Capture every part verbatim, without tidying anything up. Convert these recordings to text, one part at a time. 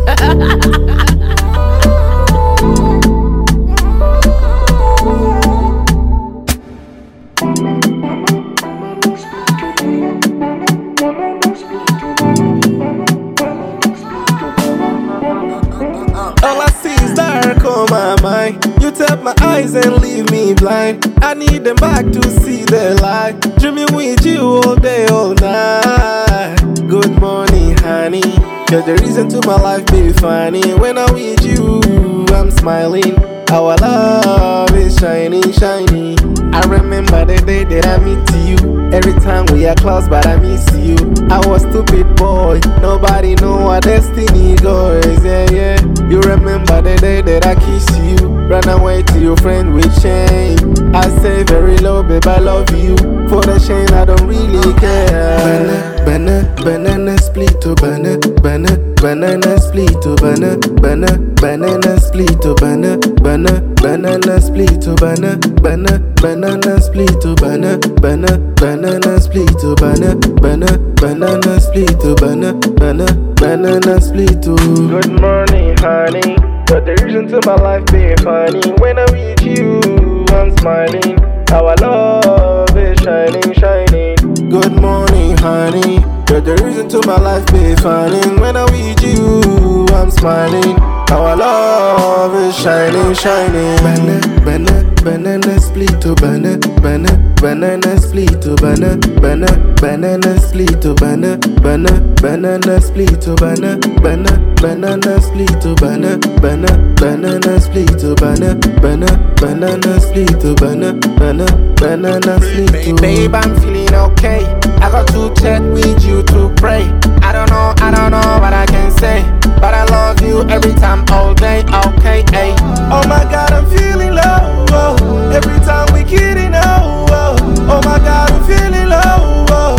All I see is dark on my mind. You tap my eyes and leave me blind. I need them back to see the light. Dreaming with you all day, all night. Good morning, honey. You're the reason to my life be funny. When I'm with you, I'm smiling. Our love is shining, shining. I remember the day that I meet you. Every time we are close, but I miss you. I was stupid boy, nobody know our destiny goes. Yeah, yeah. You remember the day that I kiss you. Run away to your friend with shame. I say very low, babe, I love you. For the shame, I don't really care. Banana, banana split to banana, banana, banana split to banana, banana, banana split to banana, banana, banana split to banana, banana, banana split to banana, banana, banana split to banana, banana, banana split to banana, banana, banana split to. Good morning, honey. You're the reason to my life be funny. When I'm with you, I'm smiling. Our love is shining, shining. Good morning, honey. You're the reason to my life be funny. When I'm with you, I'm smiling. Our love is shining, shining. Banana, banana, banana split to banana, banana, banana split to banana, banana, banana split to banana, banana, banana split to banana, banana, banana split to banana, banana, banana split to banana, banana, banana split to banana, banana, banana split to. Babe, I'm feeling okay. I got to chat with you to pray. I don't know, I don't know what I can say, but I love you every time, all day, okay, ay. Oh my God, I'm feeling low, oh. Every time we kidding, oh, oh. Oh my God, I'm feeling low, oh.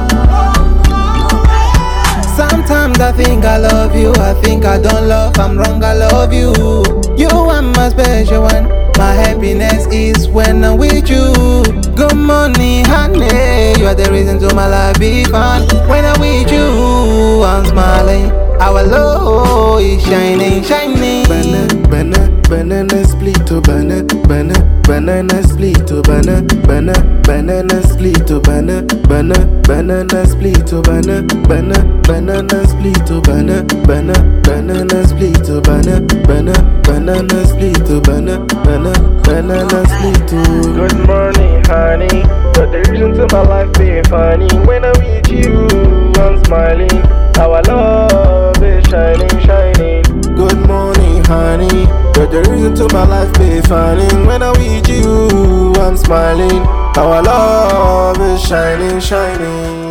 Sometimes I think I love you, I think I don't love, I'm wrong, I love you. You are my special one, my happiness is when I'm with you. Good morning, honey, you are the reason to my life be fun. When I'm with you, I'm smiling. Our love is shining, shining. Banana, banana, banana split to banana, banana, banana split to banana, banana, banana split to banana, banana, banana split to banana, banana, banana split to banana, banana, banana split to banana, banana, banana split to banana, banana, banana split to. Good morning, honey. You're the reason to my life be funny. When I'm with you, I'm smiling. Our love is shining, shining. Good morning, honey. You're the reason to my life be funny. When I'm with you, I'm smiling. Our love is shining, shining.